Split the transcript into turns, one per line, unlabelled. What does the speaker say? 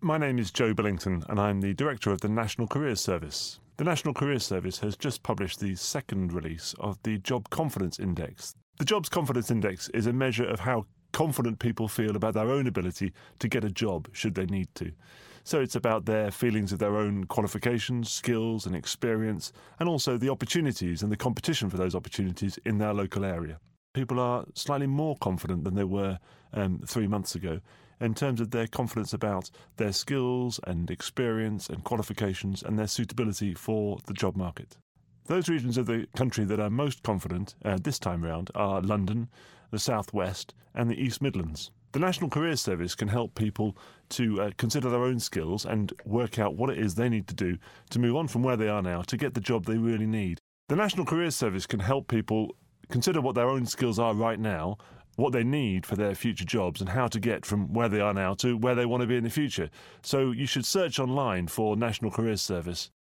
My name is Joe Billington and I'm the Director of the National Careers Service. The National Careers Service has just published the second release of the Job Confidence Index. The Jobs Confidence Index is a measure of how confident people feel about their own ability to get a job should they need to. So it's about their feelings of their own qualifications, skills and experience, and also the opportunities and the competition for those opportunities in their local area. People are slightly more confident than they were 3 months ago in terms of their confidence about their skills and experience and qualifications and their suitability for the job market. Those regions of the country that are most confident this time round are London, the South West and the East Midlands. The National Careers Service can help people to consider their own skills and work out what it is they need to do to move on from where they are now to get the job they really need. The National Careers Service can help people consider what their own skills are right now, what they need for their future jobs and how to get from where they are now to where they want to be in the future. So you should search online for National Careers Service